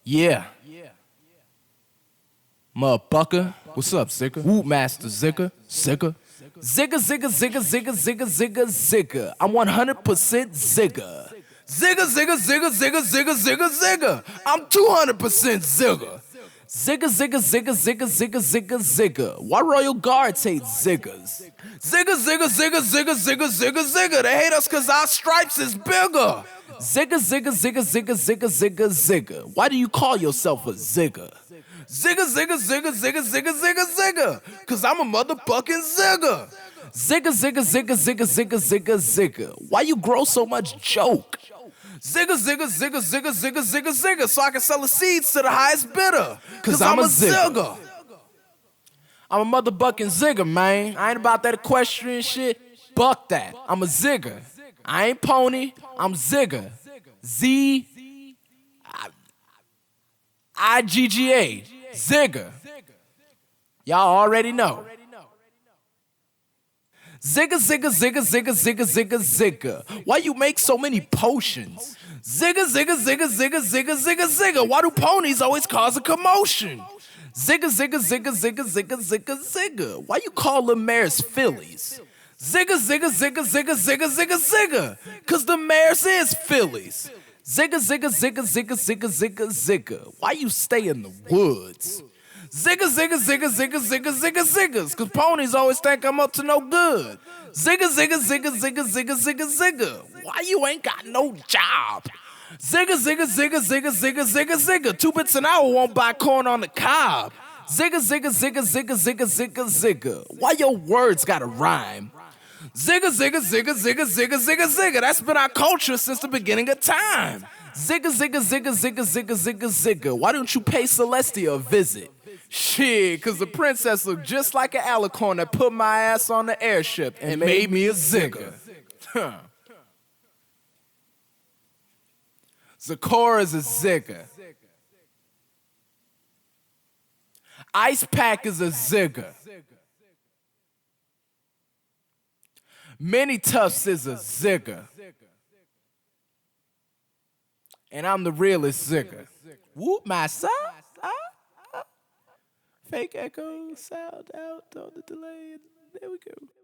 Yeah. Motherfucker. What's up, Zigga? Woo Master Zigga. Zigga. Zigga, Zigga, Zigga, Zigga, Zigga, Zigga, Zigga. I'm 100% Zigga. Zigga, Zigga, Zigga, Zigga, Zigga, Zigga, Zigga. I'm 200% Zigga. Zigga, Zigga, Zigga, Zigga, Zigga, Zigga, Zigga. Why Royal Guards hate Ziggas? Zigga, Zigga, Zigga, Zigga, Zigga, Zigga, Zigga. They hate us cause our stripes is bigger. Zigga, Zigga, Zigga, Zigga, Zigga, Zigga, Zigga. Why do you call yourself a Zigga? Zigga, Zigga, Zigga, Zigga, Zigga, Zigga, Zigga. Cause I'm a motherfucking Zigga. Zigga, Zigga, Zigga, Zigga, Zigga, Zigga, Zigga. Why you grow so much joke? Zigga, Zigga, Zigga, Zigga, Zigga, Zigga, Zigga. So I can sell the seeds to the highest bidder. Cause I'm a Zigga. I'm a motherfucking Zigga, man. I ain't about that equestrian shit. Fuck that. I'm a Zigga. I ain't pony. I'm Zigga. Z-I-G-G-A. Zigga. Y'all already know. Zigga, Zigga, Zigga, Zigga, Zigga, Zigga, Zigga. Why you make so many potions? Zigga, Zigga, Zigga, Zigga, Zigga, Zigga, Zigga. Why do ponies always cause a commotion? Zigga, Zigga, Zigga, Zigga, Zigga, Zigga, Zigga. Why you call the mares fillies? Zigga, Zigga, Zigga, Zigga, Zigga, Zigga, Zigga. Cause the mares is fillies. Zigga, Zigga, Zigga, Zigga, Zigga, Zigga, Zigga. Why you stay in the woods? Zigga, Zigga, Zigga, Zigga, Zigga, Zigga, Ziggas. Cause ponies always think I'm up to no good. Zigga, Zigga, Zigga, Zigga, Zigga, Zigga, Zigga. Why you ain't got no job? Zigga, Zigga, Zigga, Zigga, Zigga, Zigga, Zigga. 2 bits an hour won't buy corn on the cob. Zigga, Zigga, Zigga, Zigga, Zigga, Zigga, Zigga. Why your words gotta rhyme? Zigga, Zigga, Zigga, Zigga, Zigga, Zigga, Zigga. That's been our culture since the beginning of time. Zigga, Zigga, Zigga, Zigga, Zigga, Zigga, Zigga. Why don't you pay Celestia a visit? Shit, cause the princess looked just like an alicorn that put my ass on the airship and made me a Zigga. Zikora's a Zigga. Ice Pack is a Zigga. Mini Tufts is a Zigga. And I'm the realest Zigga. Whoop my side. Fake echo, sound out on the delay. There we go.